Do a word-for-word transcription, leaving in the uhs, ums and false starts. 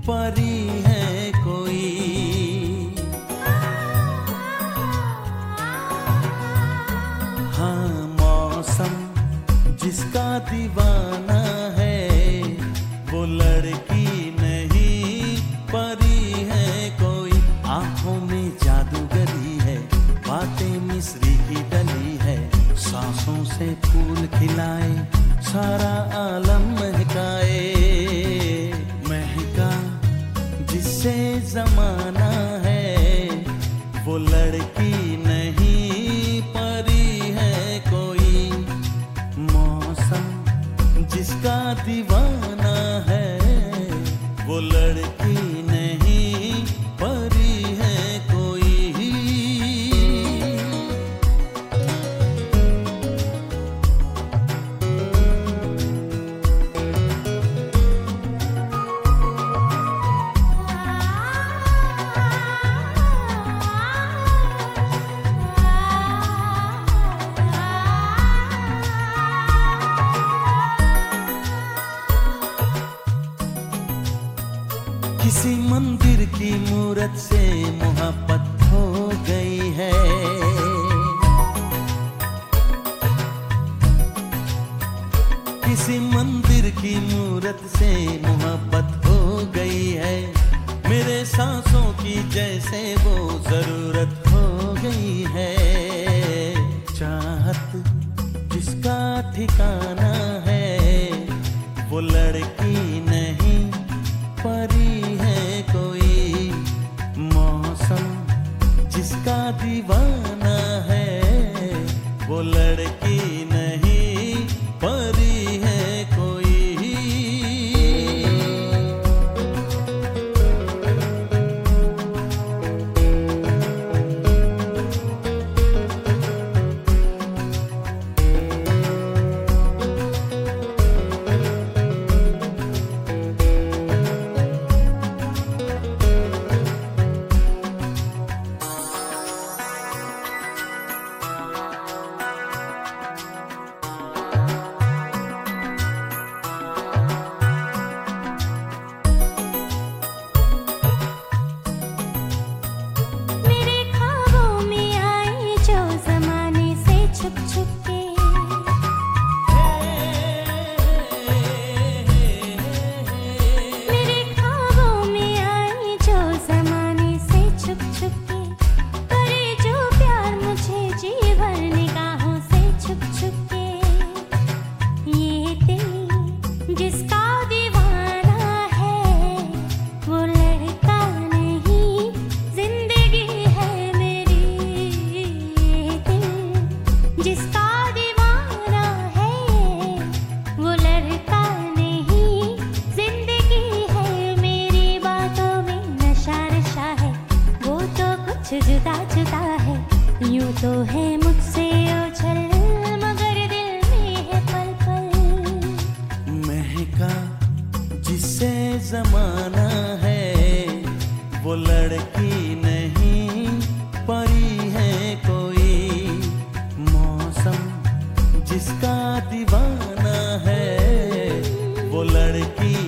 परी है कोई। हाँ, मौसम जिसका दीवाना है, वो लड़की नहीं परी है कोई। आंखों में जादूगरी है, बातें मिस्री की डली है, सांसों से फूल खिलाए, सारा आलम महकाए। महका जिससे जमाना है, वो लड़की नहीं परी है कोई। मौसम जिसका दीवाना है, वो लड़की नहीं परी है कोई। किसी मंदिर की मूरत से मोहब्बत हो गई है। किसी मंदिर की मूरत से मोहब्बत हो गई है। मेरे सांसों की जैसे वो जरूरत हो गई है। चाहत जिसका ठिकाना है, वो लड़की नहीं परी है कोई। मौसम जिसका दीवाना है, वो लड़की नहीं परी है कोई। जुदा जुदा है, यूं तो है मुझसे ओझल, मगर दिल में है पल पल। महका जिससे जमाना है, वो लड़की नहीं परी है कोई। मौसम जिसका दीवाना है, वो लड़की